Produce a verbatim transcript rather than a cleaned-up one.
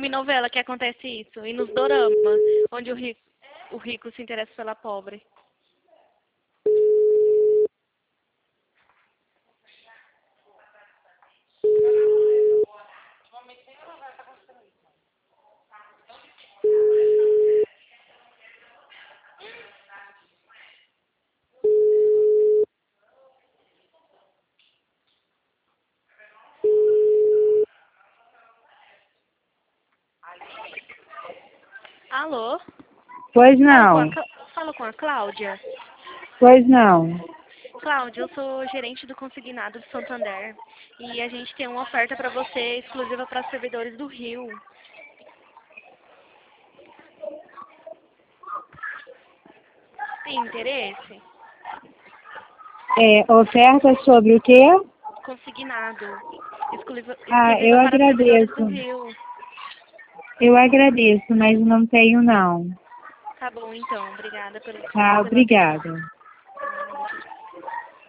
filme e novela que acontece isso. E nos doramas, onde o rico, o rico se interessa pela pobre. Alô? Pois Falo com a, não, Clá- falo com a Cláudia. pois não. Cláudia, eu sou gerente do Consignado de Santander. E a gente tem uma oferta para você exclusiva para servidores do Rio. Tem interesse? É, oferta sobre o quê? Consignado. Exclusiva, Ah, eu exclusiva para servidores do agradeço. Rio. Eu agradeço, mas não tenho não. Tá bom, então. Obrigada pelo, Tá, pela atenção. obrigada.